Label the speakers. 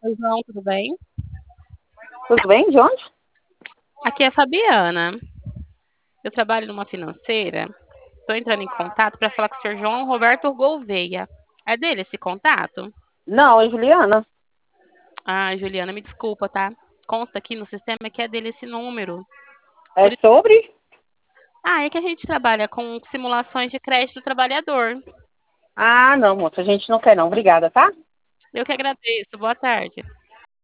Speaker 1: Oi, João, tudo bem?
Speaker 2: Tudo bem, de onde?
Speaker 1: Aqui é a Fabiana. Eu trabalho numa financeira. Estou entrando em contato para falar com o senhor João Roberto Gouveia. É dele esse contato?
Speaker 2: Não, é Juliana.
Speaker 1: Ah, Juliana, me desculpa, tá? Consta aqui no sistema que é dele esse número.
Speaker 2: É
Speaker 1: Por isso...
Speaker 2: sobre?
Speaker 1: Ah, é que a gente trabalha com simulações de crédito do trabalhador.
Speaker 2: Ah, não, moça, a gente não quer não. Obrigada, tá?
Speaker 1: Eu que agradeço. Boa tarde.